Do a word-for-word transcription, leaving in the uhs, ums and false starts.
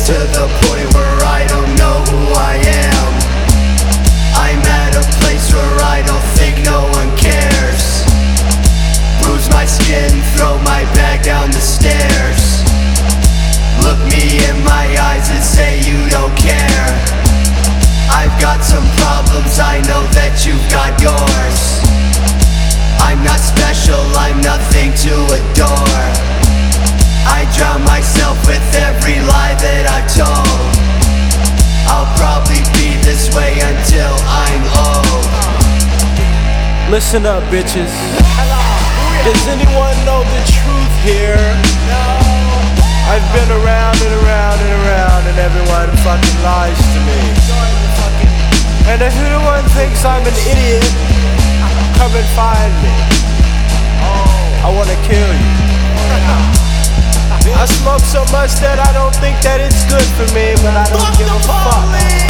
to the point where I don't know who I am. I'm at a place where I don't think no one cares. Bruise my skin, throw my bag down the stairs. Look me in my eyes and say you don't care. I've got some problems, I know that you've got yours. I'm not special, I'm nothing to adore. I drown myself with every lie that I've told. I'll probably be this way until I'm old. Listen up, bitches. Does anyone know the truth here? I've been around and around and around, and everyone fucking lies to me. And if anyone thinks I'm an idiot, come and find me. I wanna kill you. I smoke so much that I don't think that it's good for me, but I don't give a fuck.